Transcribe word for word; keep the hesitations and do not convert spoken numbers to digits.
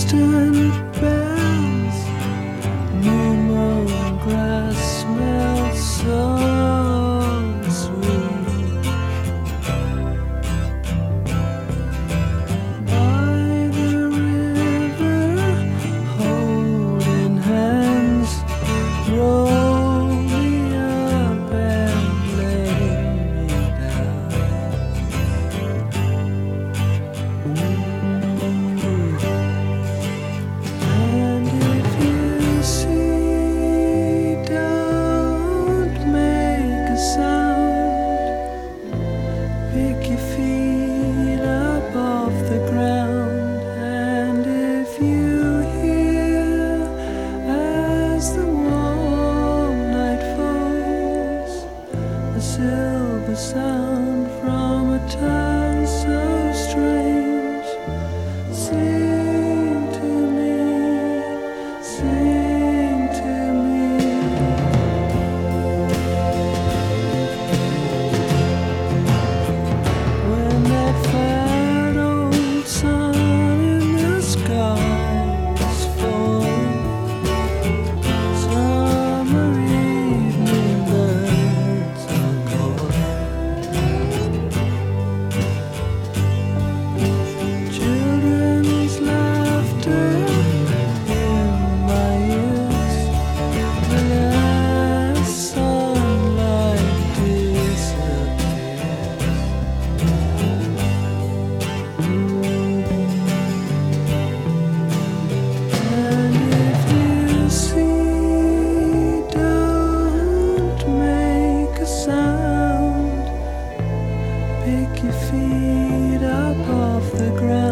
distant bells, new mown grass smells so sweet. By the river, holding hands, roll me up and lay me down. And if you see, don't make a sound. Pick your feet up off the ground. And if you hear, as the warm night falls, a silver sound from a town so strange, sing to me, sing to me. When that fat old sun in the skies falls, summer evening birds are calling. Children's laughter in my ears, the last sunlight disappears. And if you see, don't make a sound. Pick your feet up off the ground.